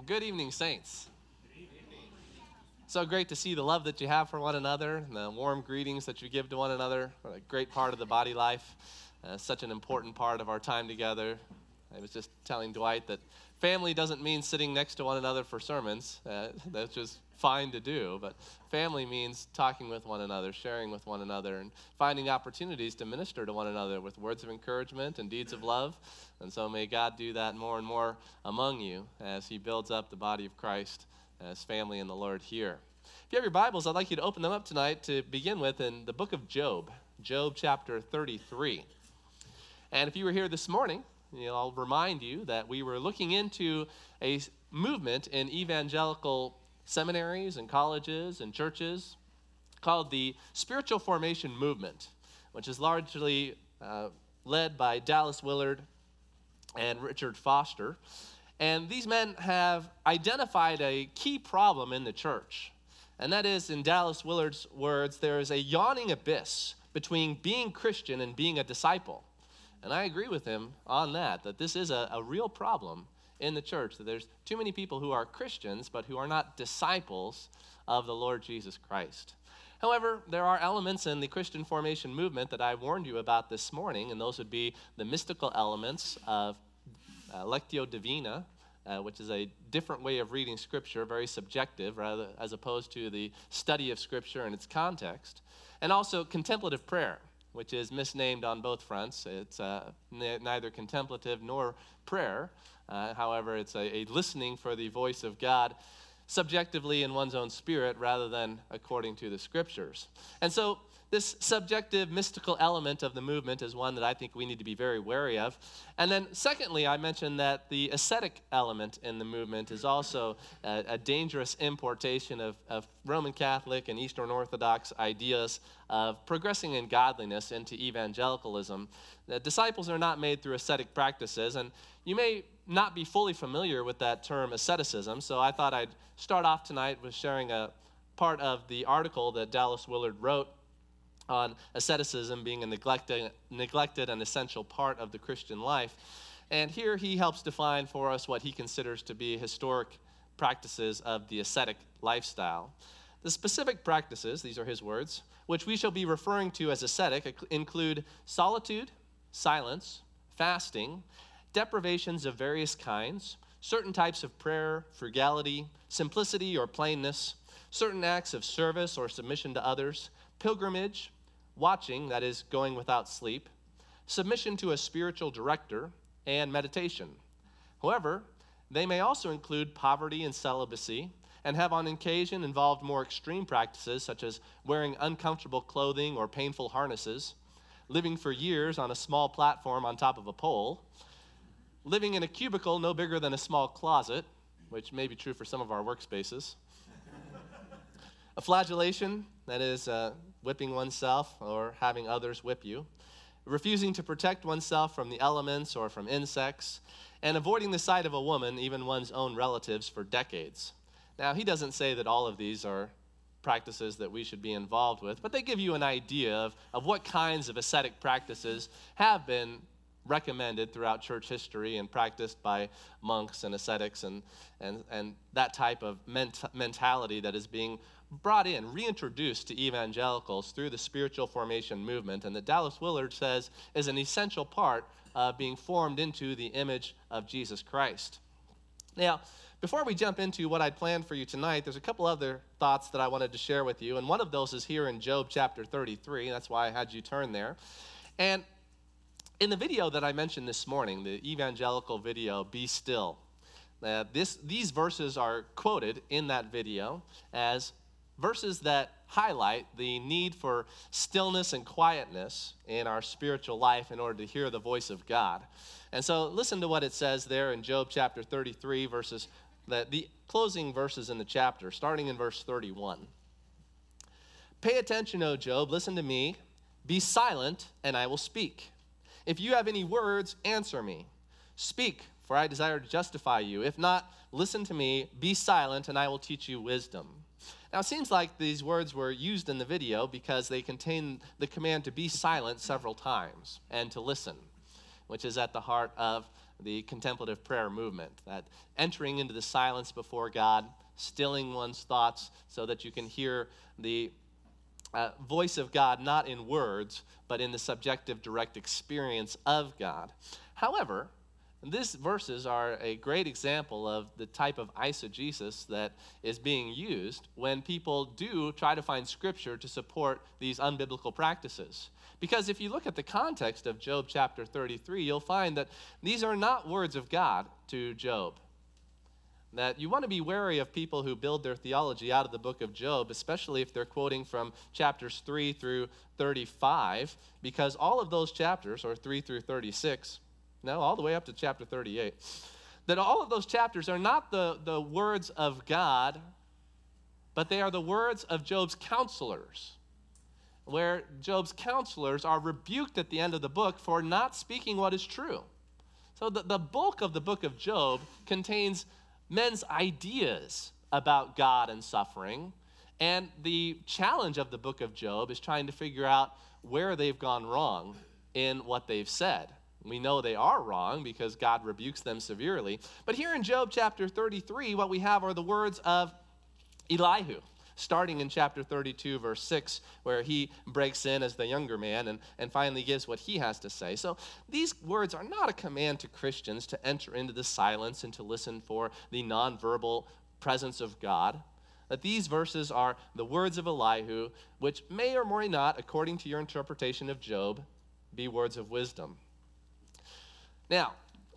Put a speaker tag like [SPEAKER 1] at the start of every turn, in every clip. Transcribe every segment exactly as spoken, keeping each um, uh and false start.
[SPEAKER 1] Well, good evening, saints. So great to see the love that you have for one another, and the warm greetings that you give to one another. What a great part of the body life. Uh, such an important part of our time together. I was just telling Dwight that family doesn't mean sitting next to one another for sermons. Uh, that's just fine to do. But family means talking with one another, sharing with one another, and finding opportunities to minister to one another with words of encouragement and deeds of love. And so may God do that more and more among you as he builds up the body of Christ as family in the Lord here. If you have your Bibles, I'd like you to open them up tonight to begin with in the book of Job, Job chapter thirty-three. And if you were here this morning, you know, I'll remind you that we were looking into a movement in evangelical seminaries and colleges and churches called the Spiritual Formation Movement, which is largely uh, led by Dallas Willard and Richard Foster. And these men have identified a key problem in the church. And that is, in Dallas Willard's words, there is a yawning abyss between being Christian and being a disciple. And I agree with him on that, that this is a, a real problem in the church, that there's too many people who are Christians, but who are not disciples of the Lord Jesus Christ. However, there are elements in the Christian formation movement that I warned you about this morning, and those would be the mystical elements of uh, Lectio Divina, uh, which is a different way of reading Scripture, very subjective, rather as opposed to the study of Scripture and its context, and also contemplative prayer, which is misnamed on both fronts. It's uh, n- neither contemplative nor prayer. Uh, however, it's a, a listening for the voice of God subjectively in one's own spirit rather than according to the Scriptures. And so this subjective, mystical element of the movement is one that I think we need to be very wary of. And then secondly, I mentioned that the ascetic element in the movement is also a, a dangerous importation of, of Roman Catholic and Eastern Orthodox ideas of progressing in godliness into evangelicalism. The disciples are not made through ascetic practices, and you may not be fully familiar with that term asceticism, so I thought I'd start off tonight with sharing a part of the article that Dallas Willard wrote on asceticism being a neglected, neglected and essential part of the Christian life. And here he helps define for us what he considers to be historic practices of the ascetic lifestyle. The specific practices, these are his words, which we shall be referring to as ascetic include solitude, silence, fasting, deprivations of various kinds, certain types of prayer, frugality, simplicity or plainness, certain acts of service or submission to others, pilgrimage, watching, that is, going without sleep, submission to a spiritual director, and meditation. However, they may also include poverty and celibacy, and have on occasion involved more extreme practices such as wearing uncomfortable clothing or painful harnesses, living for years on a small platform on top of a pole, living in a cubicle no bigger than a small closet, which may be true for some of our workspaces, a flagellation, that is, uh, whipping oneself or having others whip you, refusing to protect oneself from the elements or from insects, and avoiding the sight of a woman, even one's own relatives, for decades. Now, he doesn't say that all of these are practices that we should be involved with, but they give you an idea of, of what kinds of ascetic practices have been recommended throughout church history and practiced by monks and ascetics and, and, and that type of ment- mentality that is being brought in, reintroduced to evangelicals through the spiritual formation movement, and that Dallas Willard says is an essential part of being formed into the image of Jesus Christ. Now, before we jump into what I'd planned for you tonight, there's a couple other thoughts that I wanted to share with you, and one of those is here in Job chapter thirty-three. That's why I had you turn there. And in the video that I mentioned this morning, the evangelical video, Be Still, uh, this, these verses are quoted in that video as verses that highlight the need for stillness and quietness in our spiritual life in order to hear the voice of God. And so listen to what it says there in Job chapter thirty-three, verses, the, the closing verses in the chapter, starting in verse thirty-one. Pay attention, O Job, listen to me. Be silent, and I will speak. If you have any words, answer me. Speak, for I desire to justify you. If not, listen to me. Be silent, and I will teach you wisdom. Now, it seems like these words were used in the video because they contain the command to be silent several times and to listen, which is at the heart of the contemplative prayer movement, that entering into the silence before God, stilling one's thoughts so that you can hear the uh, voice of God, not in words, but in the subjective, direct experience of God. However, these verses are a great example of the type of eisegesis that is being used when people do try to find scripture to support these unbiblical practices. Because if you look at the context of Job chapter thirty-three, you'll find that these are not words of God to Job. That you want to be wary of people who build their theology out of the book of Job, especially if they're quoting from chapters three through thirty-five, because all of those chapters, or three through thirty-six, no, all the way up to chapter thirty-eight, that all of those chapters are not the, the words of God, but they are the words of Job's counselors, where Job's counselors are rebuked at the end of the book for not speaking what is true. So the, the bulk of the book of Job contains men's ideas about God and suffering, and the challenge of the book of Job is trying to figure out where they've gone wrong in what they've said. We know they are wrong because God rebukes them severely. But here in Job chapter thirty-three, what we have are the words of Elihu, starting in chapter thirty-two, verse six, where he breaks in as the younger man and, and finally gives what he has to say. So these words are not a command to Christians to enter into the silence and to listen for the nonverbal presence of God. That these verses are the words of Elihu, which may or may not, according to your interpretation of Job, be words of wisdom. Now,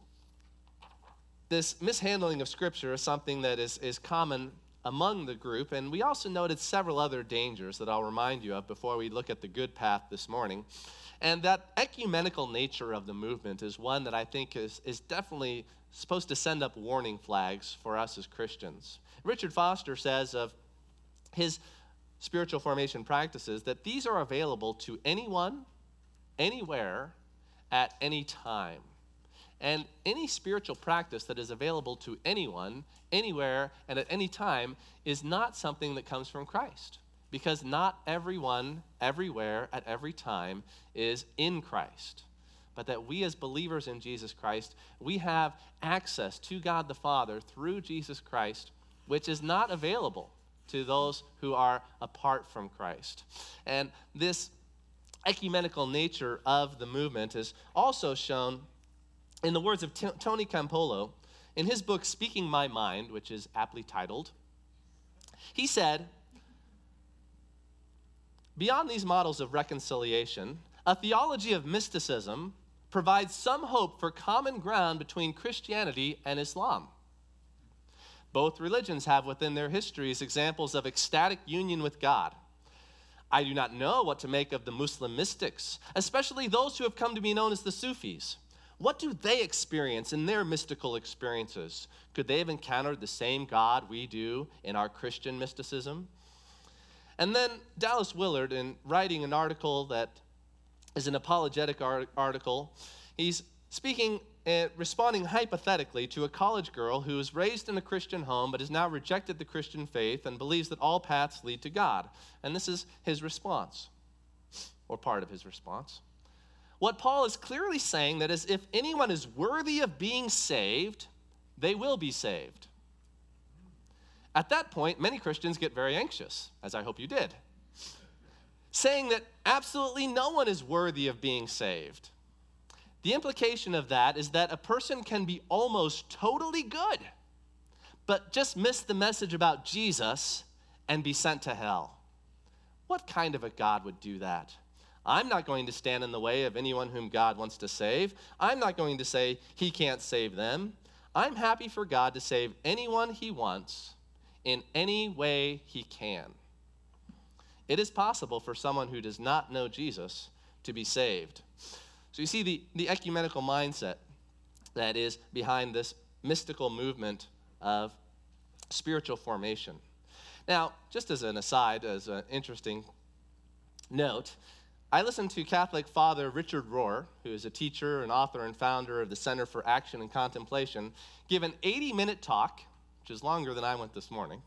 [SPEAKER 1] this mishandling of Scripture is something that is, is common among the group, and we also noted several other dangers that I'll remind you of before we look at the good path this morning. And that ecumenical nature of the movement is one that I think is, is definitely supposed to send up warning flags for us as Christians. Richard Foster says of his spiritual formation practices that these are available to anyone, anywhere, at any time. And any spiritual practice that is available to anyone, anywhere, and at any time is not something that comes from Christ. Because not everyone, everywhere, at every time is in Christ. But that we as believers in Jesus Christ, we have access to God the Father through Jesus Christ, which is not available to those who are apart from Christ. And this ecumenical nature of the movement is also shown in the words of T- Tony Campolo, in his book, Speaking My Mind, which is aptly titled. He said, beyond these models of reconciliation, a theology of mysticism provides some hope for common ground between Christianity and Islam. Both religions have within their histories examples of ecstatic union with God. I do not know what to make of the Muslim mystics, especially those who have come to be known as the Sufis. What do they experience in their mystical experiences? Could they have encountered the same God we do in our Christian mysticism? And then Dallas Willard, in writing an article that is an apologetic art- article, he's speaking, uh, responding hypothetically to a college girl who was raised in a Christian home but has now rejected the Christian faith and believes that all paths lead to God. And this is his response, or part of his response. What Paul is clearly saying that is if anyone is worthy of being saved, they will be saved. At that point, many Christians get very anxious, as I hope you did, saying that absolutely no one is worthy of being saved. The implication of that is that a person can be almost totally good, but just miss the message about Jesus and be sent to hell. What kind of a God would do that? I'm not going to stand in the way of anyone whom God wants to save. I'm not going to say he can't save them. I'm happy for God to save anyone he wants in any way he can. It is possible for someone who does not know Jesus to be saved. So you see the, the ecumenical mindset that is behind this mystical movement of spiritual formation. Now, just as an aside, as an interesting note, I listened to Catholic Father Richard Rohr, who is a teacher and author and founder of the Center for Action and Contemplation, give an eighty-minute talk, which is longer than I went this morning,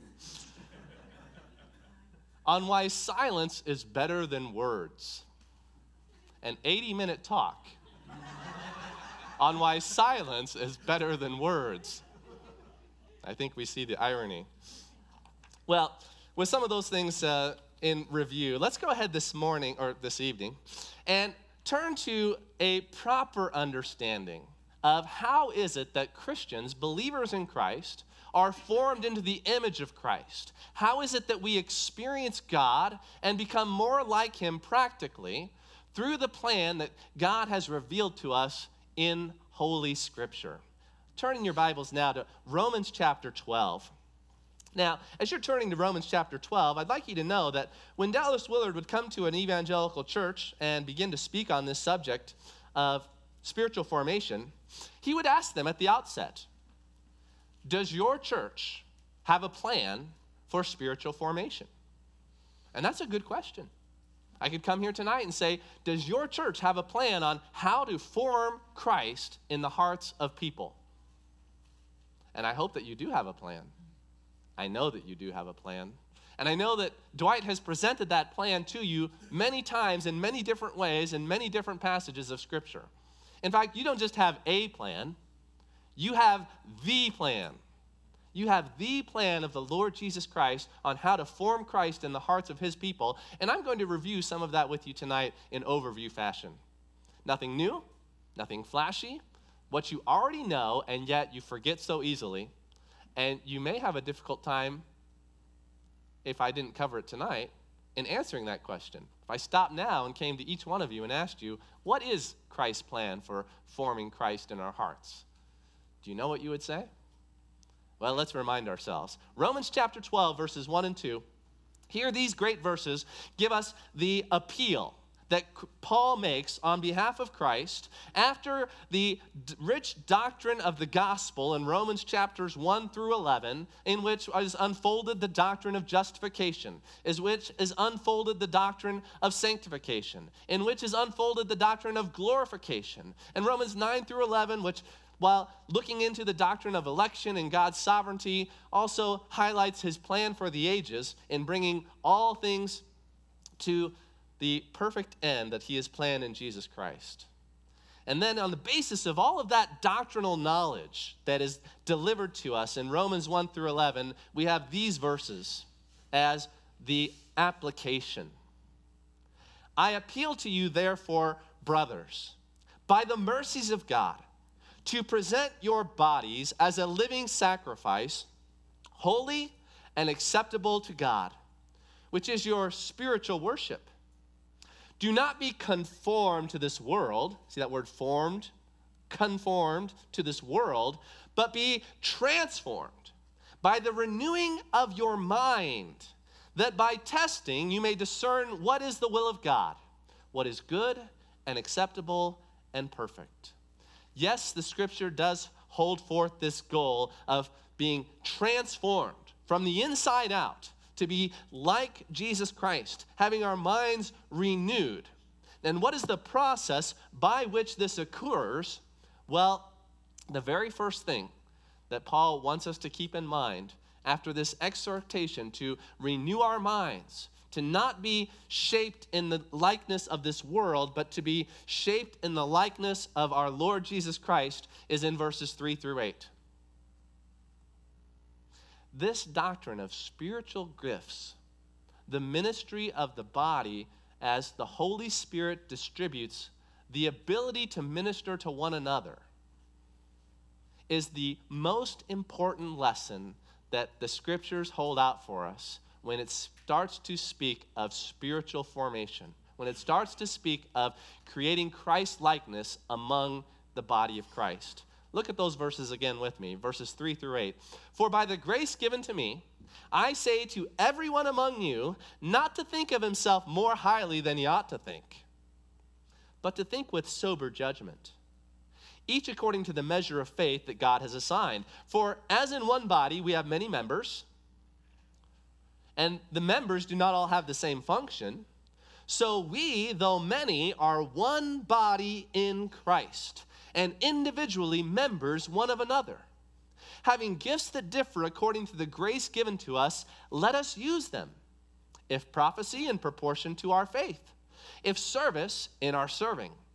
[SPEAKER 1] on why silence is better than words. An eighty-minute talk on why silence is better than words. I think we see the irony. Well, with some of those things uh, in review, let's go ahead this morning, or this evening, and turn to a proper understanding of how is it that Christians, believers in Christ, are formed into the image of Christ. How is it that we experience God and become more like him practically through the plan that God has revealed to us in Holy Scripture? Turning your Bibles now to Romans chapter twelve. Now, as you're turning to Romans chapter twelve, I'd like you to know that when Dallas Willard would come to an evangelical church and begin to speak on this subject of spiritual formation, he would ask them at the outset, does your church have a plan for spiritual formation? And that's a good question. I could come here tonight and say, does your church have a plan on how to form Christ in the hearts of people? And I hope that you do have a plan. I know that you do have a plan. And I know that Dwight has presented that plan to you many times in many different ways in many different passages of Scripture. In fact, you don't just have a plan, you have the plan. You have the plan of the Lord Jesus Christ on how to form Christ in the hearts of his people. And I'm going to review some of that with you tonight in overview fashion. Nothing new, nothing flashy, what you already know, and yet you forget so easily. And you may have a difficult time, if I didn't cover it tonight, in answering that question. If I stopped now and came to each one of you and asked you, what is Christ's plan for forming Christ in our hearts? Do you know what you would say? Well, let's remind ourselves. Romans chapter twelve, verses one and two. Here, these great verses give us the appeal that Paul makes on behalf of Christ after the rich doctrine of the gospel in Romans chapters one through eleven, in which is unfolded the doctrine of justification, in which is unfolded the doctrine of sanctification, in which is unfolded the doctrine of glorification. And Romans nine through eleven, which, while looking into the doctrine of election and God's sovereignty, also highlights his plan for the ages in bringing all things to the perfect end that he has planned in Jesus Christ. And then on the basis of all of that doctrinal knowledge that is delivered to us in Romans one through eleven, we have these verses as the application. I appeal to you, therefore, brothers, by the mercies of God, to present your bodies as a living sacrifice, holy and acceptable to God, which is your spiritual worship. Do not be conformed to this world. See that word formed? Conformed to this world, but be transformed by the renewing of your mind, that by testing you may discern what is the will of God, what is good and acceptable and perfect. Yes, the Scripture does hold forth this goal of being transformed from the inside out to be like Jesus Christ, having our minds renewed. And what is the process by which this occurs? Well, the very first thing that Paul wants us to keep in mind after this exhortation to renew our minds, to not be shaped in the likeness of this world, but to be shaped in the likeness of our Lord Jesus Christ, is in verses three through eight. This doctrine of spiritual gifts, the ministry of the body as the Holy Spirit distributes the ability to minister to one another, is the most important lesson that the Scriptures hold out for us when it starts to speak of spiritual formation, when it starts to speak of creating Christ-likeness among the body of Christ. Look at those verses again with me, verses three through eight. For by the grace given to me, I say to everyone among you not to think of himself more highly than he ought to think, but to think with sober judgment, each according to the measure of faith that God has assigned. For as in one body we have many members, and the members do not all have the same function, so we, though many, are one body in Christ, and individually members one of another. Having gifts that differ according to the grace given to us, let us use them. If prophecy, in proportion to our faith. If service, in our serving.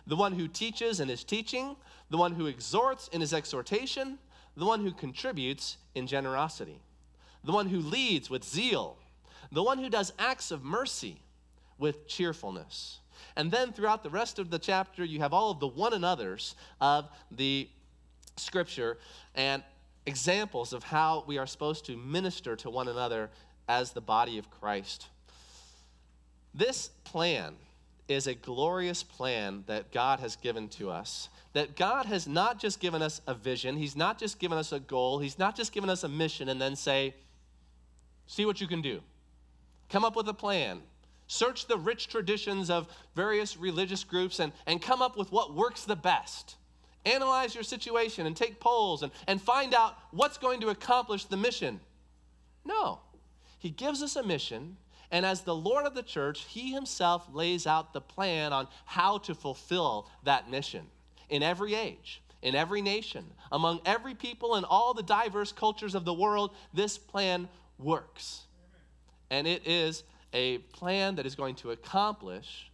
[SPEAKER 1] the one who teaches in his teaching, the one who exhorts in his exhortation, the one who contributes in generosity, the one who leads with zeal, the one who does acts of mercy with cheerfulness. And then throughout the rest of the chapter, you have all of the one another's of the Scripture and examples of how we are supposed to minister to one another as the body of Christ. This plan is a glorious plan that God has given to us. That God has not just given us a vision, he's not just given us a goal, he's not just given us a mission and then say, see what you can do. Come up with a plan. Search the rich traditions of various religious groups and, and come up with what works the best. Analyze your situation and take polls and, and find out what's going to accomplish the mission. No. He gives us a mission, and as the Lord of the church, he himself lays out the plan on how to fulfill that mission in every age, in every nation, among every people in all the diverse cultures of the world. This plan works. And it is a plan that is going to accomplish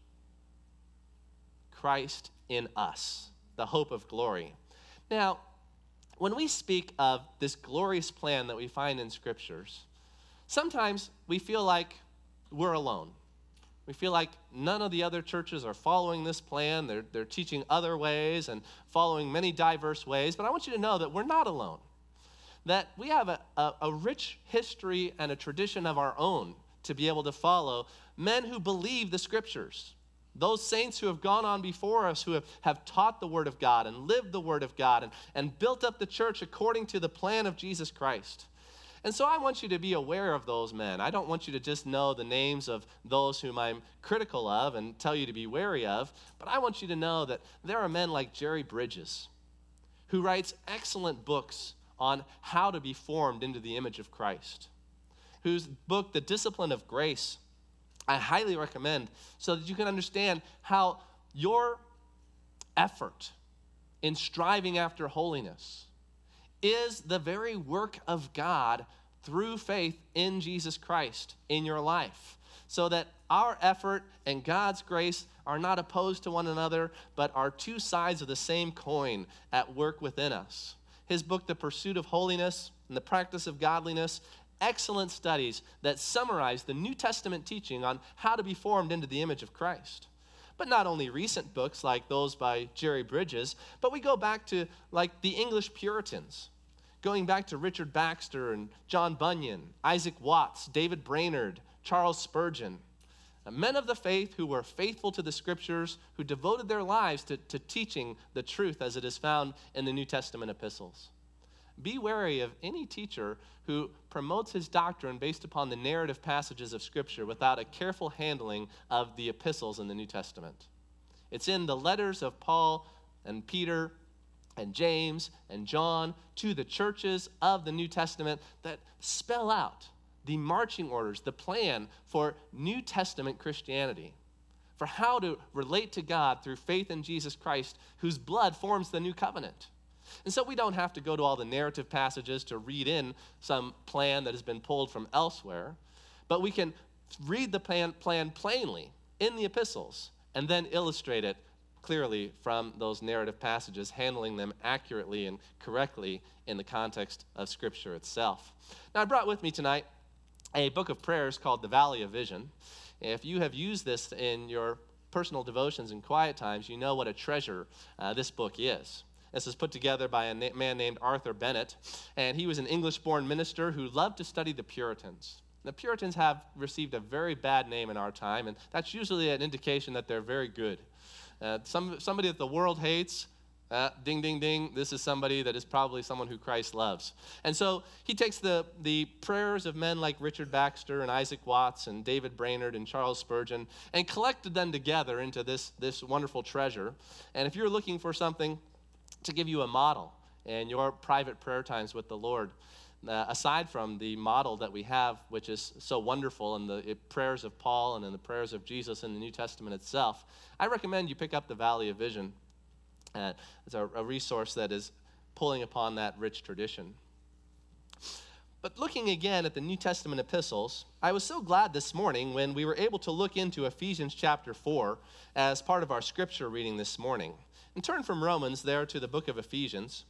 [SPEAKER 1] Christ in us, the hope of glory. Now, when we speak of this glorious plan that we find in Scriptures, sometimes we feel like we're alone. We feel like none of the other churches are following this plan. They're, they're teaching other ways and following many diverse ways. But I want you to know that we're not alone. That we have a, a, a rich history and a tradition of our own to be able to follow men who believe the Scriptures. Those saints who have gone on before us, who have, have taught the Word of God and lived the Word of God and, and built up the church according to the plan of Jesus Christ. And so I want you to be aware of those men. I don't want you to just know the names of those whom I'm critical of and tell you to be wary of, but I want you to know that there are men like Jerry Bridges, who writes excellent books on how to be formed into the image of Christ, whose book, The Discipline of Grace, I highly recommend so that you can understand how your effort in striving after holiness is the very work of God through faith in Jesus Christ in your life, so that our effort and God's grace are not opposed to one another, but are two sides of the same coin at work within us. His book, The Pursuit of Holiness and the Practice of Godliness, excellent studies that summarize the New Testament teaching on how to be formed into the image of Christ. But not only recent books like those by Jerry Bridges, but we go back to like the English Puritans, going back to Richard Baxter and John Bunyan, Isaac Watts, David Brainerd, Charles Spurgeon, men of the faith who were faithful to the Scriptures, who devoted their lives to, to teaching the truth as it is found in the New Testament epistles. Be wary of any teacher who promotes his doctrine based upon the narrative passages of Scripture without a careful handling of the epistles in the New Testament. It's in the letters of Paul and Peter and James and John to the churches of the New Testament that spell out the marching orders, the plan for New Testament Christianity, for how to relate to God through faith in Jesus Christ, whose blood forms the new covenant. And so we don't have to go to all the narrative passages to read in some plan that has been pulled from elsewhere, but we can read the plan, plan plainly in the epistles and then illustrate it clearly from those narrative passages, handling them accurately and correctly in the context of Scripture itself. Now, I brought with me tonight a book of prayers called The Valley of Vision. If you have used this in your personal devotions and quiet times, you know what a treasure uh, this book is. This was put together by a na- man named Arthur Bennett, and he was an English-born minister who loved to study the Puritans. The Puritans have received a very bad name in our time, and that's usually an indication that they're very good. Uh, some, somebody that the world hates, uh, ding, ding, ding, this is somebody that is probably someone who Christ loves. And so he takes the, the prayers of men like Richard Baxter and Isaac Watts and David Brainerd and Charles Spurgeon and collected them together into this, this wonderful treasure. And if you're looking for something to give you a model in your private prayer times with the Lord, uh, aside from the model that we have, which is so wonderful in the prayers of Paul and in the prayers of Jesus in the New Testament itself, I recommend you pick up The Valley of Vision. Uh, it's a, a resource that is pulling upon that rich tradition. But looking again at the New Testament epistles, I was so glad this morning when we were able to look into Ephesians chapter four as part of our scripture reading this morning. And turn from Romans there to the book of Ephesians.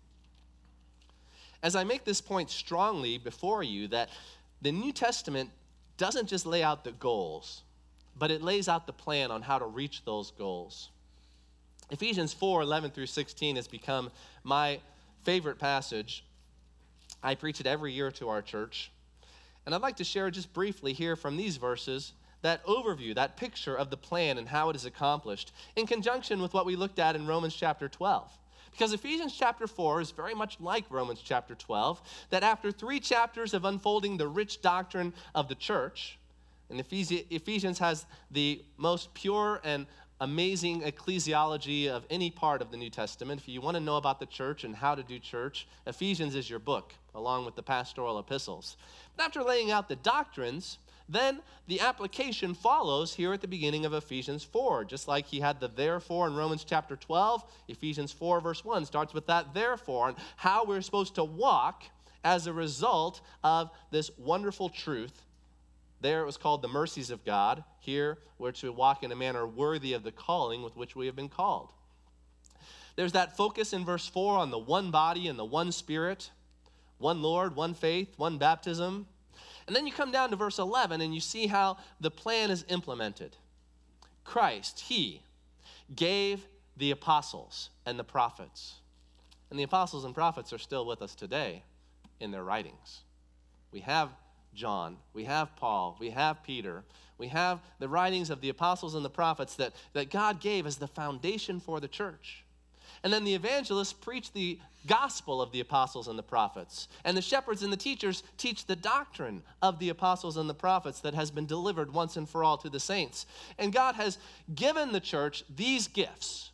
[SPEAKER 1] As I make this point strongly before you that the New Testament doesn't just lay out the goals, but it lays out the plan on how to reach those goals. Ephesians four, eleven through sixteen has become my favorite passage. I preach it every year to our church. And I'd like to share just briefly here from these verses that overview, that picture of the plan and how it is accomplished in conjunction with what we looked at in Romans chapter twelve. Because Ephesians chapter four is very much like Romans chapter twelve, that after three chapters of unfolding the rich doctrine of the church, and Ephesians has the most pure and amazing ecclesiology of any part of the New Testament. If you want to know about the church and how to do church, Ephesians is your book, along with the pastoral epistles. But after laying out the doctrines, then the application follows here at the beginning of Ephesians four. Just like he had the therefore in Romans chapter twelve, Ephesians four verse one starts with that therefore and how we're supposed to walk as a result of this wonderful truth. There it was called the mercies of God. Here we're to walk in a manner worthy of the calling with which we have been called. There's that focus in verse four on the one body and the one spirit, one Lord, one faith, one baptism. And then you come down to verse eleven and you see how the plan is implemented. Christ, he gave the apostles and the prophets. And the apostles and prophets are still with us today in their writings. We have John, we have Paul, we have Peter, we have the writings of the apostles and the prophets that, that God gave as the foundation for the church. And then the evangelists preach the gospel of the apostles and the prophets. And the shepherds and the teachers teach the doctrine of the apostles and the prophets that has been delivered once and for all to the saints. And God has given the church these gifts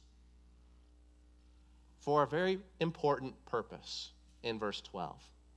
[SPEAKER 1] for a very important purpose in verse twelve.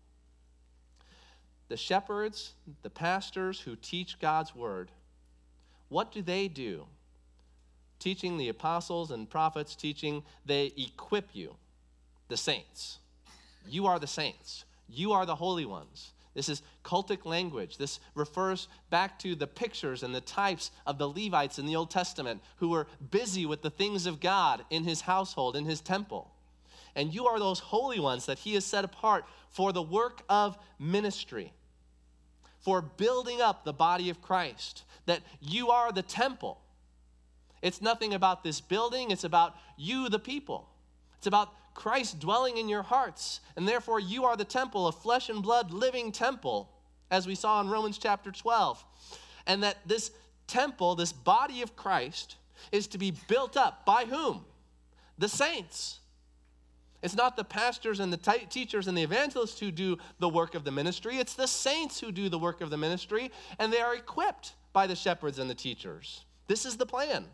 [SPEAKER 1] The shepherds, the pastors who teach God's word, what do they do? Teaching the apostles and prophets, teaching, they equip you, the saints. You are the saints. You are the holy ones. This is cultic language. This refers back to the pictures and the types of the Levites in the Old Testament who were busy with the things of God in his household, in his temple. And you are those holy ones that he has set apart for the work of ministry, for building up the body of Christ, that you are the temple. It's nothing about this building. It's about you, the people. It's about Christ dwelling in your hearts. And therefore, you are the temple, a flesh and blood living temple, as we saw in Romans chapter twelve. And that this temple, this body of Christ, is to be built up by whom? The saints. It's not the pastors and the t- teachers and the evangelists who do the work of the ministry. It's the saints who do the work of the ministry, and they are equipped by the shepherds and the teachers. This is the plan.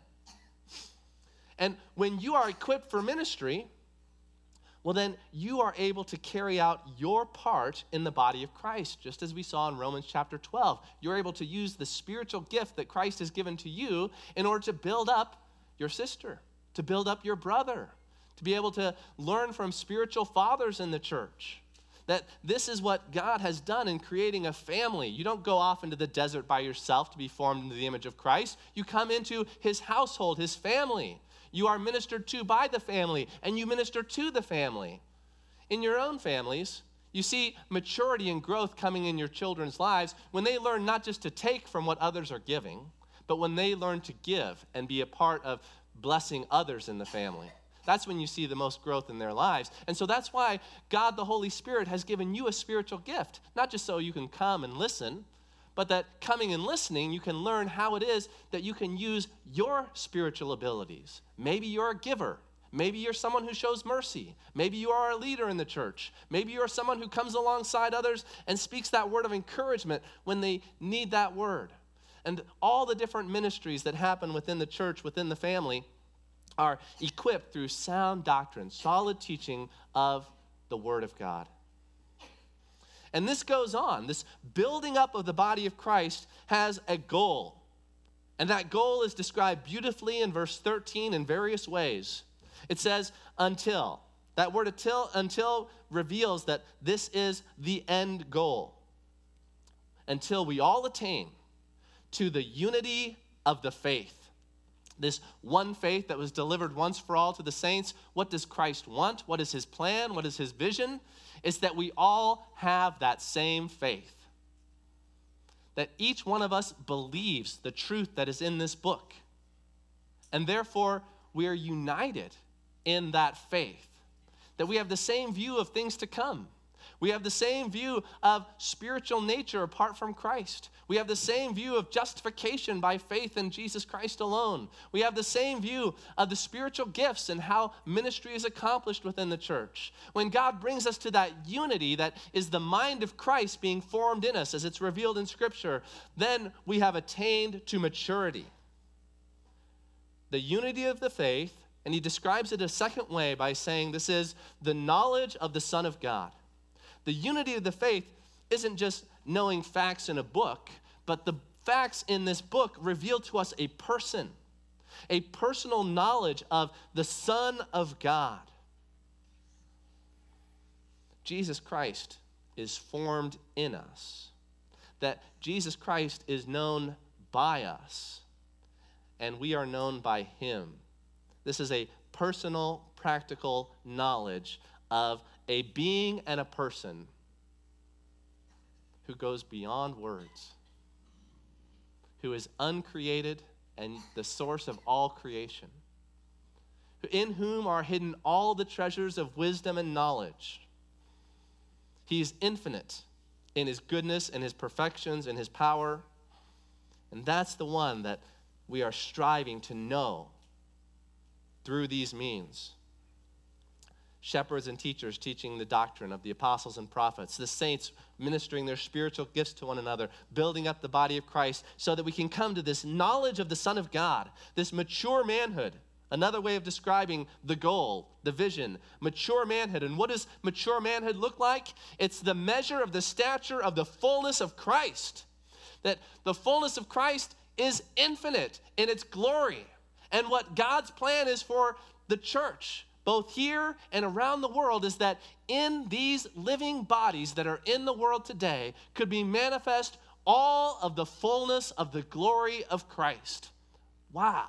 [SPEAKER 1] And when you are equipped for ministry, well, then you are able to carry out your part in the body of Christ, just as we saw in Romans chapter twelve. You're able to use the spiritual gift that Christ has given to you in order to build up your sister, to build up your brother, to be able to learn from spiritual fathers in the church. That this is what God has done in creating a family. You don't go off into the desert by yourself to be formed into the image of Christ. You come into his household, his family. You are ministered to by the family, and you minister to the family. In your own families, you see maturity and growth coming in your children's lives when they learn not just to take from what others are giving, but when they learn to give and be a part of blessing others in the family. That's when you see the most growth in their lives. And so that's why God, the Holy Spirit, has given you a spiritual gift, not just so you can come and listen, but that coming and listening, you can learn how it is that you can use your spiritual abilities. Maybe you're a giver. Maybe you're someone who shows mercy. Maybe you are a leader in the church. Maybe you're someone who comes alongside others and speaks that word of encouragement when they need that word. And all the different ministries that happen within the church, within the family, are equipped through sound doctrine, solid teaching of the Word of God. And this goes on. This building up of the body of Christ has a goal. And that goal is described beautifully in verse thirteen in various ways. It says, until. That word until, until reveals that this is the end goal. Until we all attain to the unity of the faith. This one faith that was delivered once for all to the saints. What does Christ want? What is his plan? What is his vision? It's that we all have that same faith. That each one of us believes the truth that is in this book. And therefore, we are united in that faith. That we have the same view of things to come. We have the same view of spiritual nature apart from Christ. We have the same view of justification by faith in Jesus Christ alone. We have the same view of the spiritual gifts and how ministry is accomplished within the church. When God brings us to that unity that is the mind of Christ being formed in us as it's revealed in Scripture, then we have attained to maturity. The unity of the faith, and he describes it a second way by saying this is the knowledge of the Son of God. The unity of the faith isn't just knowing facts in a book, but the facts in this book reveal to us a person, a personal knowledge of the Son of God. Jesus Christ is formed in us, that Jesus Christ is known by us, and we are known by him. This is a personal, practical knowledge of a being and a person who goes beyond words, who is uncreated and the source of all creation, in whom are hidden all the treasures of wisdom and knowledge. He is infinite in his goodness and his perfections and his power, and that's the one that we are striving to know through these means. Shepherds and teachers teaching the doctrine of the apostles and prophets, the saints ministering their spiritual gifts to one another, building up the body of Christ so that we can come to this knowledge of the Son of God, this mature manhood. Another way of describing the goal, the vision, mature manhood. And what does mature manhood look like? It's the measure of the stature of the fullness of Christ. That the fullness of Christ is infinite in its glory. And what God's plan is for the church, both here and around the world, is that in these living bodies that are in the world today could be manifest all of the fullness of the glory of Christ. Wow.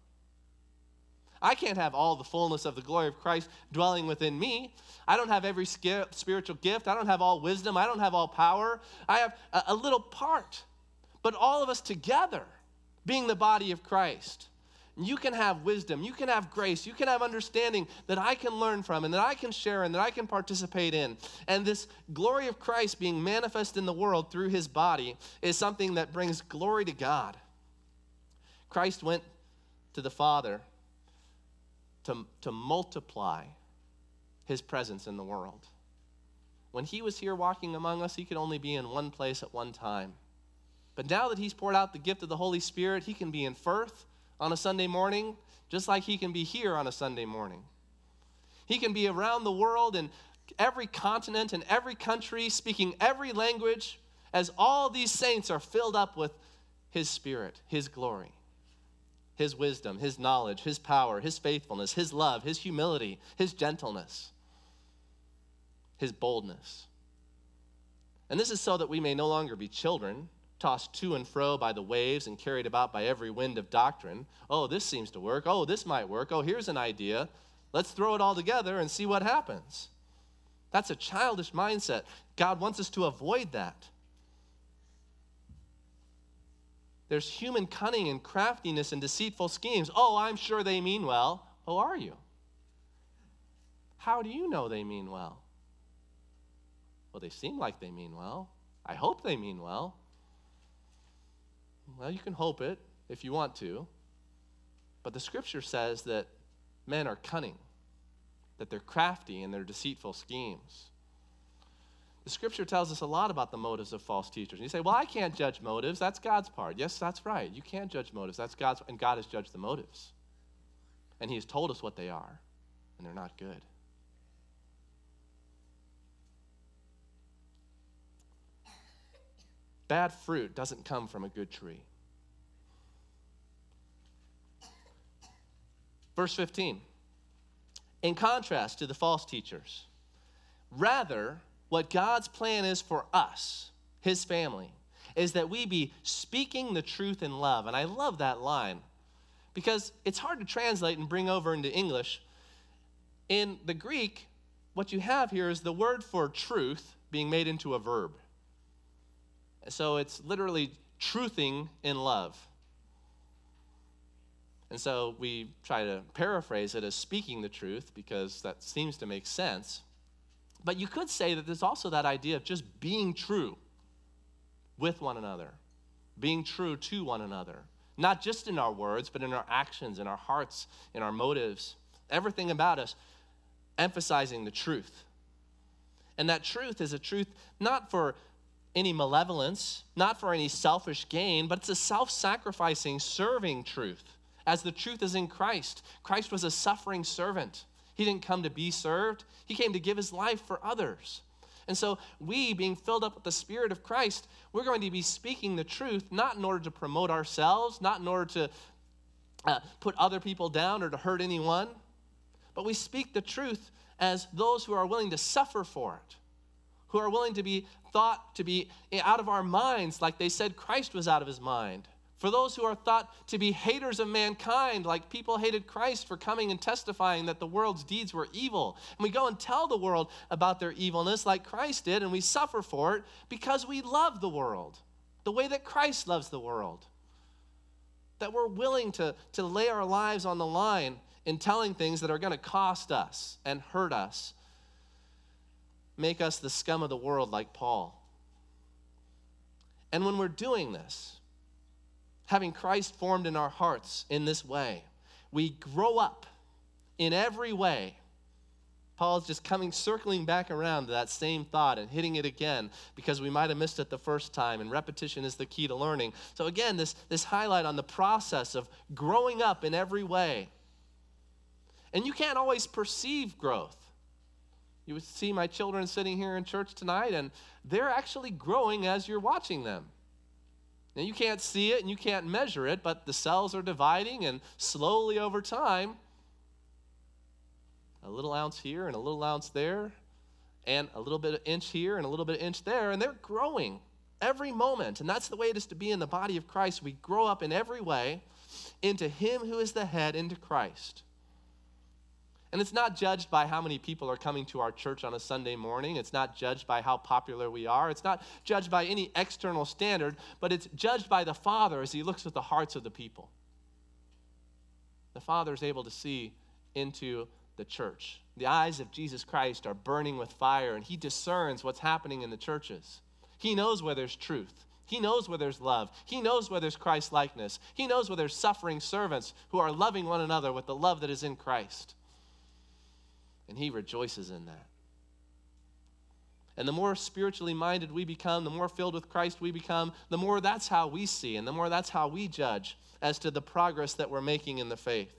[SPEAKER 1] I can't have all the fullness of the glory of Christ dwelling within me. I don't have every spiritual gift. I don't have all wisdom. I don't have all power. I have a little part. But all of us together being the body of Christ. You can have wisdom, you can have grace, you can have understanding that I can learn from and that I can share and that I can participate in. And this glory of Christ being manifest in the world through his body is something that brings glory to God. Christ went to the Father to, to multiply his presence in the world. When he was here walking among us, he could only be in one place at one time. But now that he's poured out the gift of the Holy Spirit, he can be in Firth on a Sunday morning, just like he can be here on a Sunday morning. He can be around the world in every continent and every country, speaking every language, as all these saints are filled up with his Spirit, his glory, his wisdom, his knowledge, his power, his faithfulness, his love, his humility, his gentleness, his boldness. And this is so that we may no longer be children, tossed to and fro by the waves and carried about by every wind of doctrine. Oh, this seems to work. Oh, this might work. Oh, here's an idea. Let's throw it all together and see what happens. That's a childish mindset. God wants us to avoid that. There's human cunning and craftiness and deceitful schemes. Oh, I'm sure they mean well. Oh, are you? How do you know they mean well? Well, they seem like they mean well. I hope they mean well. Well, you can hope it if you want to. But the Scripture says that men are cunning, that they're crafty in their deceitful schemes. The Scripture tells us a lot about the motives of false teachers. And you say, well, I can't judge motives. That's God's part. Yes, that's right. You can't judge motives. That's God's, and God has judged the motives. And he has told us what they are, and they're not good. Bad fruit doesn't come from a good tree. Verse fifteen, in contrast to the false teachers. Rather, what God's plan is for us, his family, is that we be speaking the truth in love. And I love that line because it's hard to translate and bring over into English. In the Greek, what you have here is the word for truth being made into a verb. So it's literally truthing in love. And so we try to paraphrase it as speaking the truth because that seems to make sense. But you could say that there's also that idea of just being true with one another, being true to one another, not just in our words, but in our actions, in our hearts, in our motives, everything about us, emphasizing the truth. And that truth is a truth not for any malevolence, not for any selfish gain, but it's a self-sacrificing, serving truth. As the truth is in Christ. Christ was a suffering servant. He didn't come to be served. He came to give his life for others. And so we, being filled up with the Spirit of Christ, we're going to be speaking the truth, not in order to promote ourselves, not in order to uh, put other people down or to hurt anyone, but we speak the truth as those who are willing to suffer for it, who are willing to be thought to be out of our minds like they said Christ was out of his mind. For those who are thought to be haters of mankind, like people hated Christ for coming and testifying that the world's deeds were evil. And we go and tell the world about their evilness like Christ did, and we suffer for it because we love the world, the way that Christ loves the world. That we're willing to, to lay our lives on the line in telling things that are going to cost us and hurt us, make us the scum of the world like Paul. And when we're doing this, having Christ formed in our hearts in this way, we grow up in every way. Paul's just coming, circling back around to that same thought and hitting it again because we might have missed it the first time, and repetition is the key to learning. So again, this, this highlight on the process of growing up in every way. And you can't always perceive growth. You would see my children sitting here in church tonight, and they're actually growing as you're watching them. Now, you can't see it and you can't measure it, but the cells are dividing, and slowly over time, a little ounce here and a little ounce there, and a little bit of inch here and a little bit of inch there, and they're growing every moment. And that's the way it is to be in the body of Christ. We grow up in every way into him who is the head, into Christ. And it's not judged by how many people are coming to our church on a Sunday morning. It's not judged by how popular we are. It's not judged by any external standard, but it's judged by the Father as he looks at the hearts of the people. The Father is able to see into the church. The eyes of Jesus Christ are burning with fire, and he discerns what's happening in the churches. He knows where there's truth. He knows where there's love. He knows where there's Christ-likeness. He knows where there's suffering servants who are loving one another with the love that is in Christ. And he rejoices in that. And the more spiritually minded we become, the more filled with Christ we become, the more that's how we see, and the more that's how we judge as to the progress that we're making in the faith.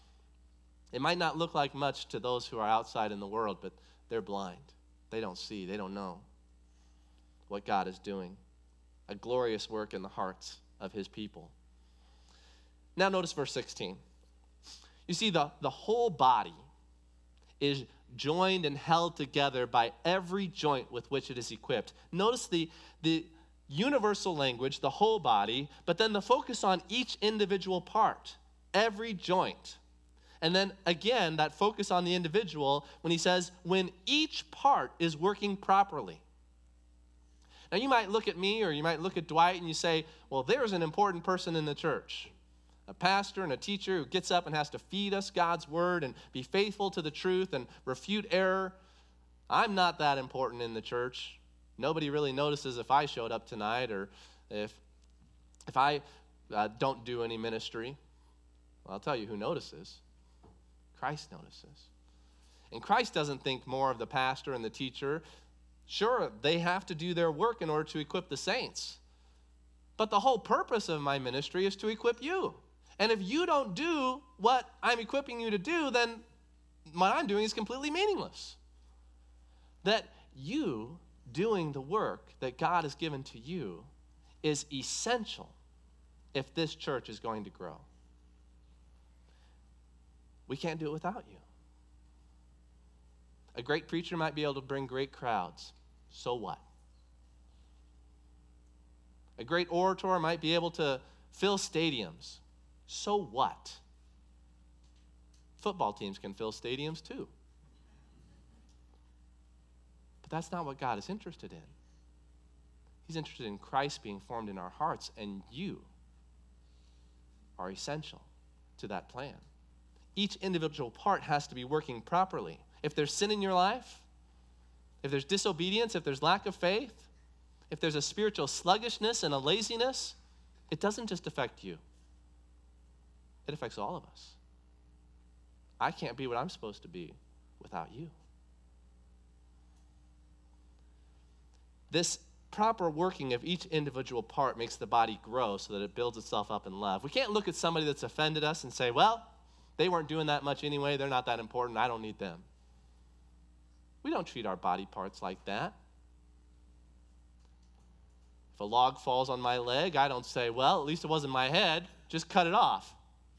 [SPEAKER 1] It might not look like much to those who are outside in the world, but they're blind. They don't see, they don't know what God is doing. A glorious work in the hearts of his people. Now notice verse sixteen. You see, the, the whole body is joined and held together by every joint with which it is equipped. Notice the, the universal language, the whole body, but then the focus on each individual part, every joint. And then again, that focus on the individual when he says, when each part is working properly. Now you might look at me or you might look at Dwight and you say, well, there's an important person in the church. A pastor and a teacher who gets up and has to feed us God's word and be faithful to the truth and refute error. I'm not that important in the church. Nobody really notices if I showed up tonight or if, if I uh, don't do any ministry. Well, I'll tell you who notices. Christ notices. And Christ doesn't think more of the pastor and the teacher. Sure, they have to do their work in order to equip the saints. But the whole purpose of my ministry is to equip you. And if you don't do what I'm equipping you to do, then what I'm doing is completely meaningless. That you doing the work that God has given to you is essential if this church is going to grow. We can't do it without you. A great preacher might be able to bring great crowds. So what? A great orator might be able to fill stadiums. So what? Football teams can fill stadiums too. But that's not what God is interested in. He's interested in Christ being formed in our hearts, and you are essential to that plan. Each individual part has to be working properly. If there's sin in your life, if there's disobedience, if there's lack of faith, if there's a spiritual sluggishness and a laziness, it doesn't just affect you. It affects all of us. I can't be what I'm supposed to be without you. This proper working of each individual part makes the body grow so that it builds itself up in love. We can't look at somebody that's offended us and say, well, they weren't doing that much anyway. They're not that important. I don't need them. We don't treat our body parts like that. If a log falls on my leg, I don't say, well, at least it wasn't my head. Just cut it off.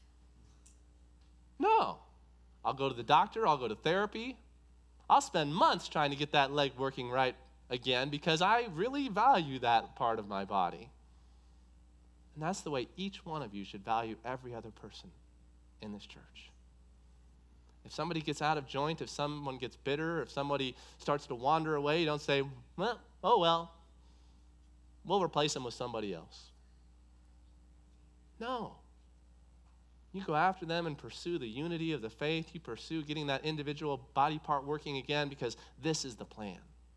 [SPEAKER 1] No. I'll go to the doctor. I'll go to therapy. I'll spend months trying to get that leg working right again because I really value that part of my body. And that's the way each one of you should value every other person in this church. If somebody gets out of joint, if someone gets bitter, if somebody starts to wander away, you don't say, well, oh well, we'll replace them with somebody else. No. You go after them and pursue the unity of the faith. You pursue getting that individual body part working again because this is the plan.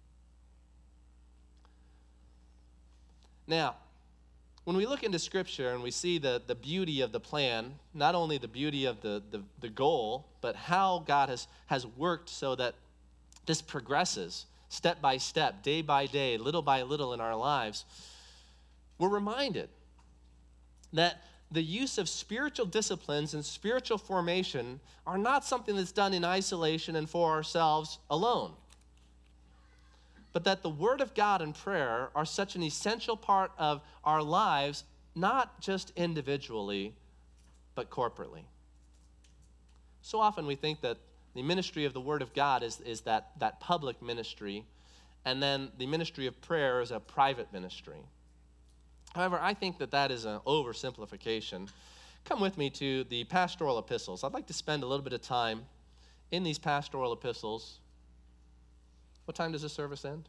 [SPEAKER 1] Now, when we look into Scripture and we see the, the beauty of the plan, not only the beauty of the, the, the goal, but how God has, has worked so that this progresses step by step, day by day, little by little in our lives, we're reminded that the use of spiritual disciplines and spiritual formation are not something that's done in isolation and for ourselves alone, but that the Word of God and prayer are such an essential part of our lives, not just individually, but corporately. So often we think that the ministry of the Word of God is, is that, that public ministry, and then the ministry of prayer is a private ministry. However, I think that that is an oversimplification. Come with me to the pastoral epistles. I'd like to spend a little bit of time in these pastoral epistles. What time does this service end?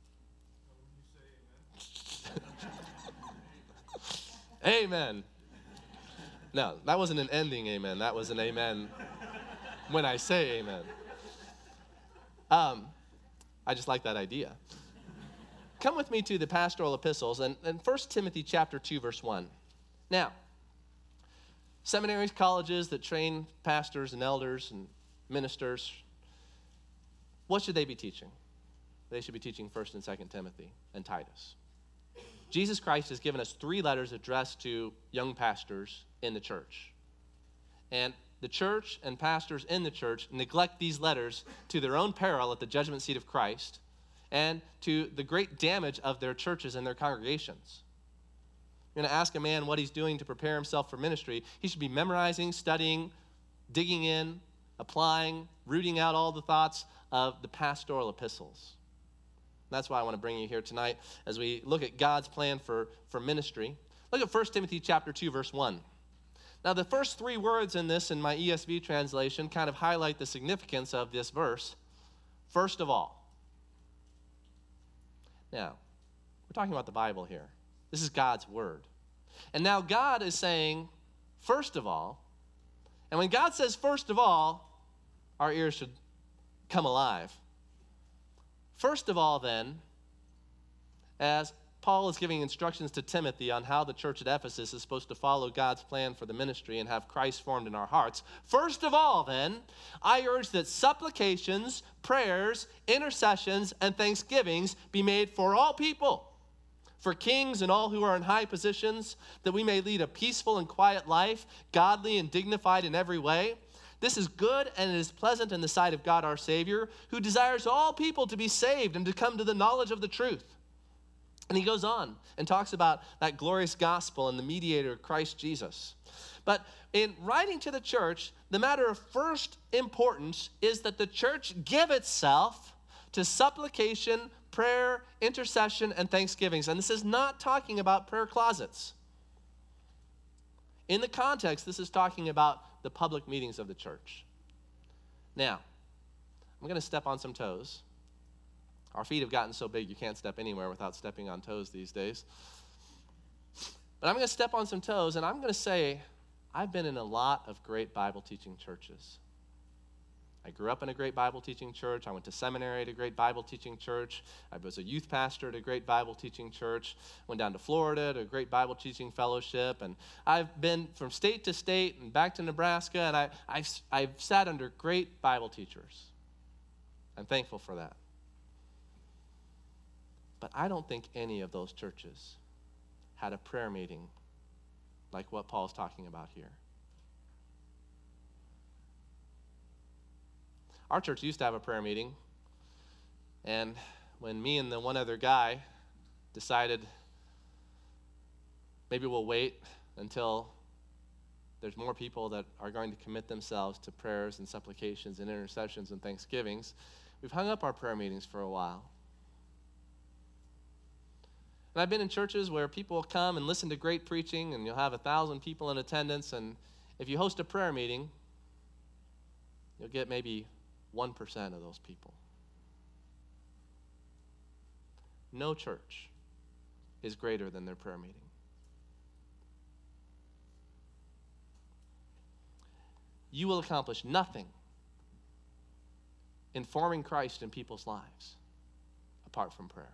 [SPEAKER 1] Amen. No, that wasn't an ending amen. That was an amen when I say amen. Um, I just like that idea. Come with me to the pastoral epistles and, and First Timothy chapter two, verse one. Now, seminaries, colleges that train pastors and elders and ministers, what should they be teaching? They should be teaching First and Second Timothy and Titus. Jesus Christ has given us three letters addressed to young pastors in the church. And the church and pastors in the church neglect these letters to their own peril at the judgment seat of Christ and to the great damage of their churches and their congregations. You're going to ask a man what he's doing to prepare himself for ministry. He should be memorizing, studying, digging in, applying, rooting out all the thoughts of the pastoral epistles. That's why I want to bring you here tonight as we look at God's plan for, for ministry. Look at First Timothy chapter two, verse one. Now, the first three words in this, in my E S V translation, kind of highlight the significance of this verse. First of all. Now, we're talking about the Bible here. This is God's word. And now God is saying, first of all, and when God says first of all, our ears should come alive. First of all, then, as Paul is giving instructions to Timothy on how the church at Ephesus is supposed to follow God's plan for the ministry and have Christ formed in our hearts, first of all, then, I urge that supplications, prayers, intercessions, and thanksgivings be made for all people, for kings and all who are in high positions, that we may lead a peaceful and quiet life, godly and dignified in every way. This is good and it is pleasant in the sight of God our Savior, who desires all people to be saved and to come to the knowledge of the truth. And he goes on and talks about that glorious gospel and the mediator, Christ Jesus. But in writing to the church, the matter of first importance is that the church give itself to supplication, prayer, intercession, and thanksgivings. And this is not talking about prayer closets. In the context, this is talking about the public meetings of the church. Now, I'm going to step on some toes. Our feet have gotten so big you can't step anywhere without stepping on toes these days. But I'm going to step on some toes, and I'm going to say I've been in a lot of great Bible teaching churches. I grew up in a great Bible teaching church. I went to seminary at a great Bible teaching church. I was a youth pastor at a great Bible teaching church. Went down to Florida to a great Bible teaching fellowship. And I've been from state to state and back to Nebraska, and I, I've, I've sat under great Bible teachers. I'm thankful for that. But I don't think any of those churches had a prayer meeting like what Paul's talking about here. Our church used to have a prayer meeting, and when me and the one other guy decided maybe we'll wait until there's more people that are going to commit themselves to prayers and supplications and intercessions and thanksgivings, we've hung up our prayer meetings for a while. And I've been in churches where people will come and listen to great preaching, and you'll have a thousand people in attendance, and if you host a prayer meeting, you'll get maybe one percent of those people. No church is greater than their prayer meeting. You will accomplish nothing in forming Christ in people's lives apart from prayer.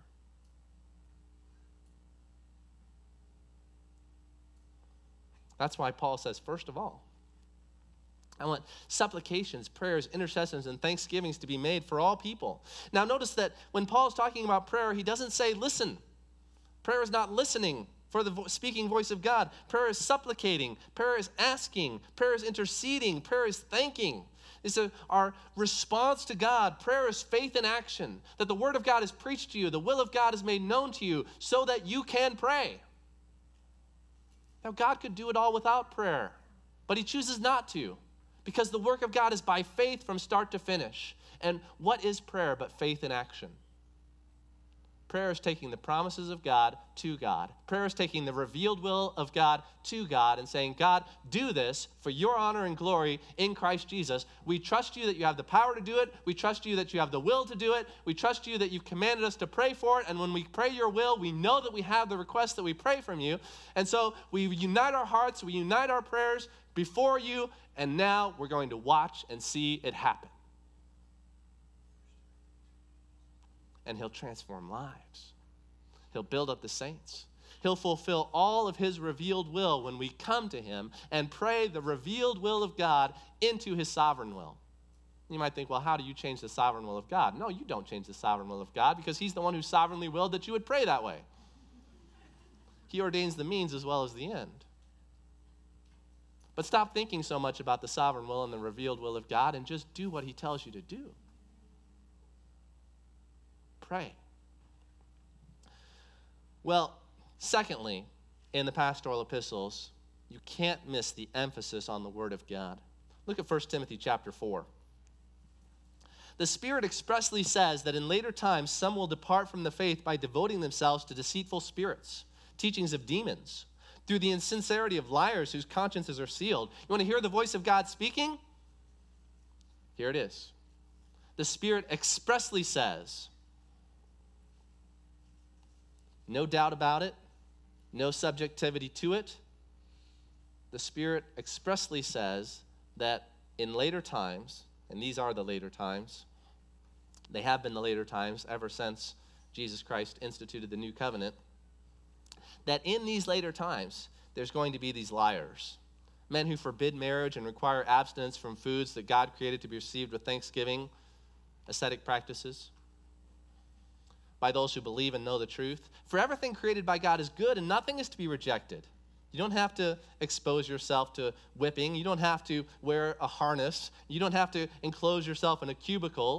[SPEAKER 1] That's why Paul says, first of all, I want supplications, prayers, intercessions, and thanksgivings to be made for all people. Now notice that when Paul's talking about prayer, he doesn't say listen. Prayer is not listening for the vo- speaking voice of God. Prayer is supplicating. Prayer is asking. Prayer is interceding. Prayer is thanking. It's a, our response to God. Prayer is faith in action, that the word of God is preached to you, the will of God is made known to you so that you can pray. Now, God could do it all without prayer, but he chooses not to, because the work of God is by faith from start to finish. And what is prayer but faith in action? Prayer is taking the promises of God to God. Prayer is taking the revealed will of God to God and saying, God, do this for your honor and glory in Christ Jesus. We trust you that you have the power to do it. We trust you that you have the will to do it. We trust you that you've commanded us to pray for it. And when we pray your will, we know that we have the request that we pray from you. And so we unite our hearts, we unite our prayers before you, and now we're going to watch and see it happen. And he'll transform lives. He'll build up the saints. He'll fulfill all of his revealed will when we come to him and pray the revealed will of God into his sovereign will. You might think, well, how do you change the sovereign will of God? No, you don't change the sovereign will of God, because he's the one who sovereignly willed that you would pray that way. He ordains the means as well as the end. But stop thinking so much about the sovereign will and the revealed will of God and just do what he tells you to do. Pray. Well, secondly, in the pastoral epistles, you can't miss the emphasis on the word of God. Look at First Timothy chapter four. The Spirit expressly says that in later times some will depart from the faith by devoting themselves to deceitful spirits, teachings of demons, through the insincerity of liars whose consciences are sealed. You want to hear the voice of God speaking? Here it is. The Spirit expressly says, no doubt about it, no subjectivity to it. The Spirit expressly says that in later times, and these are the later times, they have been the later times ever since Jesus Christ instituted the new covenant, that in these later times, there's going to be these liars, men who forbid marriage and require abstinence from foods that God created to be received with thanksgiving, ascetic practices, by those who believe and know the truth. For everything created by God is good, and nothing is to be rejected. You don't have to expose yourself to whipping. You don't have to wear a harness. You don't have to enclose yourself in a cubicle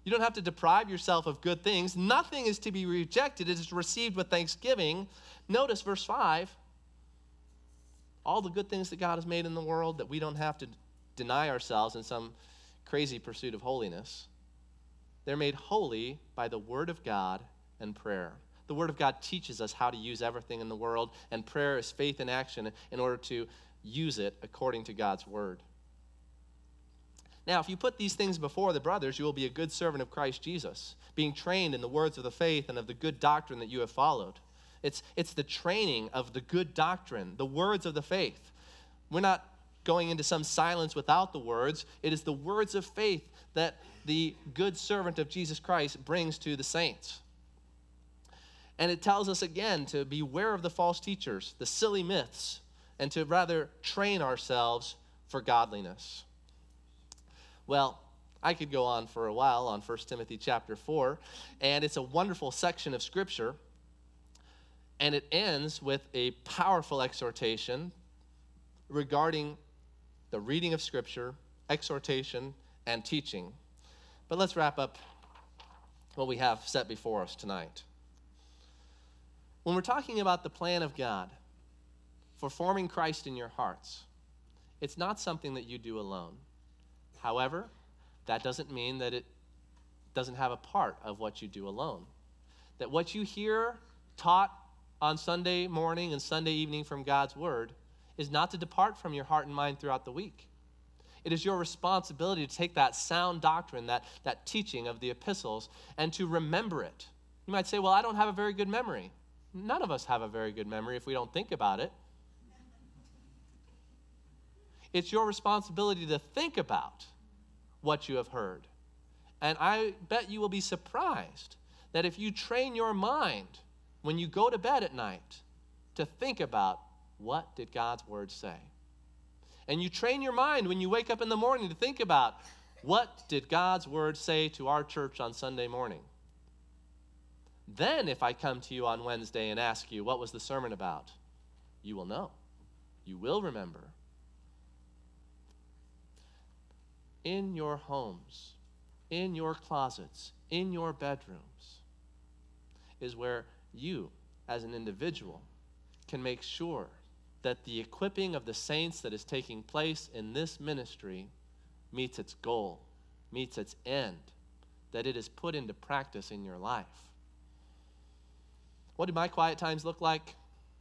[SPEAKER 1] You don't have to deprive yourself of good things. Nothing is to be rejected. It is received with thanksgiving. Notice verse five. All the good things that God has made in the world, that we don't have to deny ourselves in some crazy pursuit of holiness. They're made holy by the word of God and prayer. The word of God teaches us how to use everything in the world, and prayer is faith in action in order to use it according to God's word. Now, if you put these things before the brothers, you will be a good servant of Christ Jesus, being trained in the words of the faith and of the good doctrine that you have followed. It's, it's the training of the good doctrine, the words of the faith. We're not going into some silence without the words. It is the words of faith that the good servant of Jesus Christ brings to the saints. And it tells us again to beware of the false teachers, the silly myths, and to rather train ourselves for godliness. Well, I could go on for a while on First Timothy chapter four, and it's a wonderful section of Scripture, and it ends with a powerful exhortation regarding the reading of Scripture, exhortation, and teaching. But let's wrap up what we have set before us tonight. When we're talking about the plan of God for forming Christ in your hearts, it's not something that you do alone. However, that doesn't mean that it doesn't have a part of what you do alone. That what you hear taught on Sunday morning and Sunday evening from God's word is not to depart from your heart and mind throughout the week. It is your responsibility to take that sound doctrine, that, that teaching of the epistles, and to remember it. You might say, well, I don't have a very good memory. None of us have a very good memory if we don't think about it. It's your responsibility to think about what you have heard. And I bet you will be surprised that if you train your mind when you go to bed at night to think about what did God's word say, and you train your mind when you wake up in the morning to think about what did God's word say to our church on Sunday morning, then if I come to you on Wednesday and ask you what was the sermon about, you will know. You will remember. In your homes, in your closets, in your bedrooms is where you, as an individual, can make sure that the equipping of the saints that is taking place in this ministry meets its goal, meets its end, that it is put into practice in your life. What do my quiet times look like?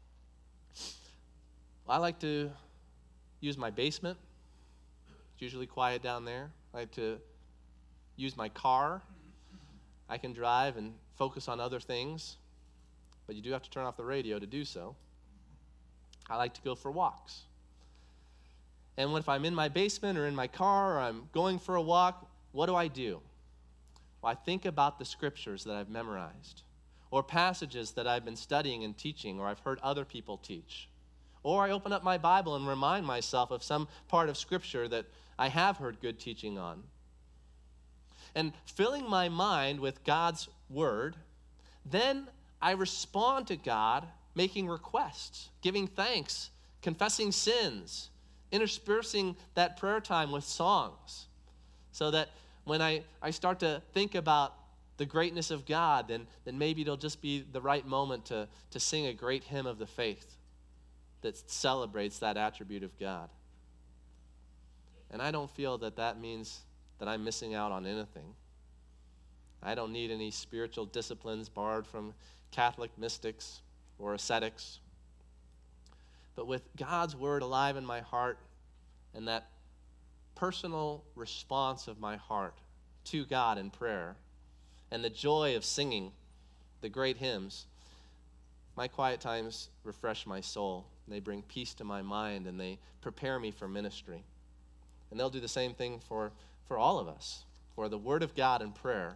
[SPEAKER 1] I like to use my basement. It's usually quiet down there. I like to use my car. I can drive and focus on other things, but you do have to turn off the radio to do so. I like to go for walks. And if I'm in my basement or in my car or I'm going for a walk, what do I do? Well, I think about the scriptures that I've memorized, or passages that I've been studying and teaching, or I've heard other people teach. Or I open up my Bible and remind myself of some part of Scripture that I have heard good teaching on. And filling my mind with God's word, then I respond to God making requests, giving thanks, confessing sins, interspersing that prayer time with songs, so that when I, I start to think about the greatness of God, then, then maybe it'll just be the right moment to, to sing a great hymn of the faith that celebrates that attribute of God. And I don't feel that that means that I'm missing out on anything. I don't need any spiritual disciplines borrowed from Catholic mystics or ascetics. But with God's word alive in my heart and that personal response of my heart to God in prayer and the joy of singing the great hymns, my quiet times refresh my soul. They bring peace to my mind, and they prepare me for ministry. And they'll do the same thing for, for all of us. For the word of God and prayer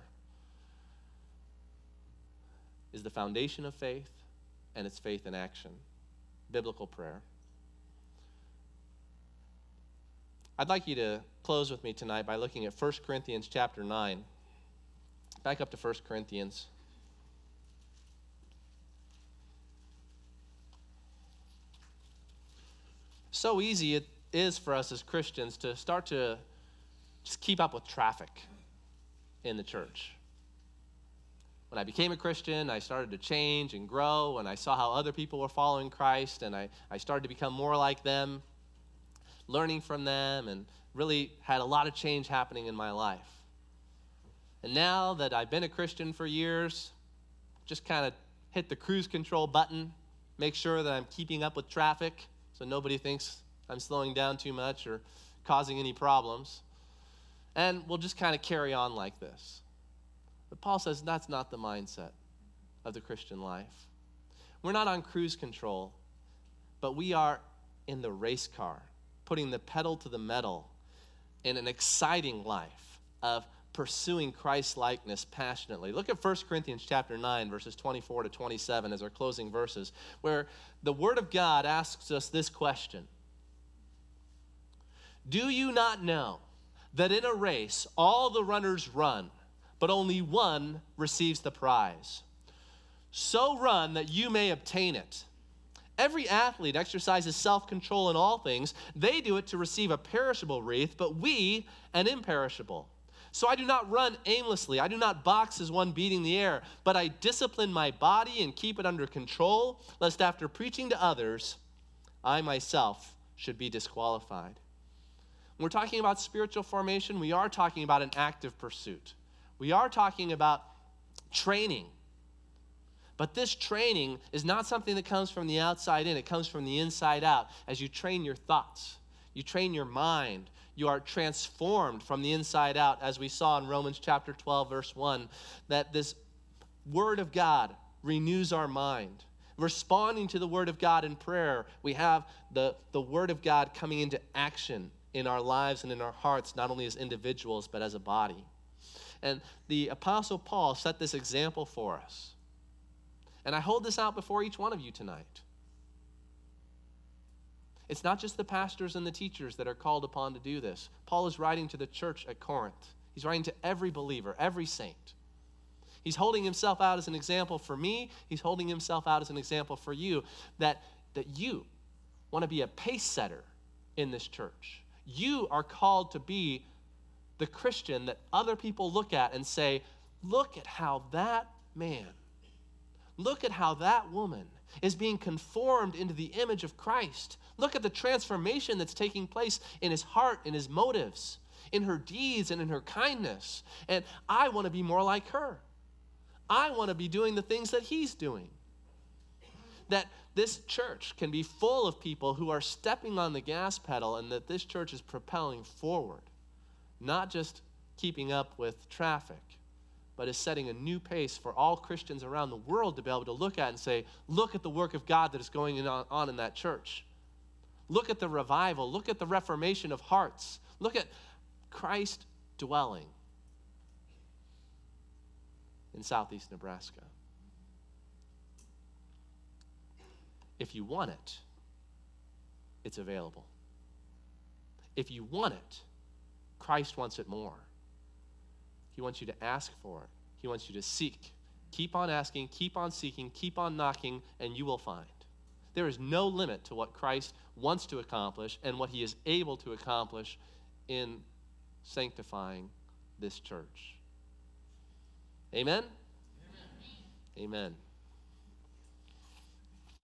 [SPEAKER 1] is the foundation of faith, and it's faith in action. Biblical prayer. I'd like you to close with me tonight by looking at First Corinthians chapter nine. Back up to First Corinthians. So easy it is for us as Christians to start to just keep up with traffic in the church. When I became a Christian, I started to change and grow, and I saw how other people were following Christ, and I, I started to become more like them, learning from them, and really had a lot of change happening in my life. And now that I've been a Christian for years, just kind of hit the cruise control button, make sure that I'm keeping up with traffic so nobody thinks I'm slowing down too much or causing any problems. And we'll just kind of carry on like this. But Paul says that's not the mindset of the Christian life. We're not on cruise control, but we are in the race car, putting the pedal to the metal in an exciting life of pursuing Christ-likeness passionately. Look at First Corinthians chapter nine, verses twenty-four to twenty-seven as our closing verses, where the Word of God asks us this question. Do you not know that in a race all the runners run, but only one receives the prize? So run that you may obtain it. Every athlete exercises self-control in all things. They do it to receive a perishable wreath, but we an imperishable. So I do not run aimlessly. I do not box as one beating the air, but I discipline my body and keep it under control, lest after preaching to others, I myself should be disqualified. When we're talking about spiritual formation, we are talking about an active pursuit. We are talking about training. But this training is not something that comes from the outside in. It comes from the inside out. As you train your thoughts, you train your mind, you are transformed from the inside out, as we saw in Romans chapter twelve, verse one, that this Word of God renews our mind. Responding to the Word of God in prayer, we have the, the Word of God coming into action in our lives and in our hearts, not only as individuals, but as a body. And the Apostle Paul set this example for us. And I hold this out before each one of you tonight. It's not just the pastors and the teachers that are called upon to do this. Paul is writing to the church at Corinth. He's writing to every believer, every saint. He's holding himself out as an example for me. He's holding himself out as an example for you, that, that you want to be a pace setter in this church. You are called to be the Christian that other people look at and say, look at how that man, look at how that woman is being conformed into the image of Christ. Look at the transformation that's taking place in his heart, in his motives, in her deeds, and in her kindness. And I want to be more like her. I want to be doing the things that he's doing. That this church can be full of people who are stepping on the gas pedal, and that this church is propelling forward, not just keeping up with traffic, but is setting a new pace for all Christians around the world to be able to look at and say, look at the work of God that is going on in that church. Look at the revival. Look at the reformation of hearts. Look at Christ dwelling in southeast Nebraska. If you want it, it's available. If you want it, Christ wants it more. He wants you to ask for it. He wants you to seek. Keep on asking, keep on seeking, keep on knocking, and you will find. There is no limit to what Christ wants to accomplish and what he is able to accomplish in sanctifying this church. Amen? Amen. Amen.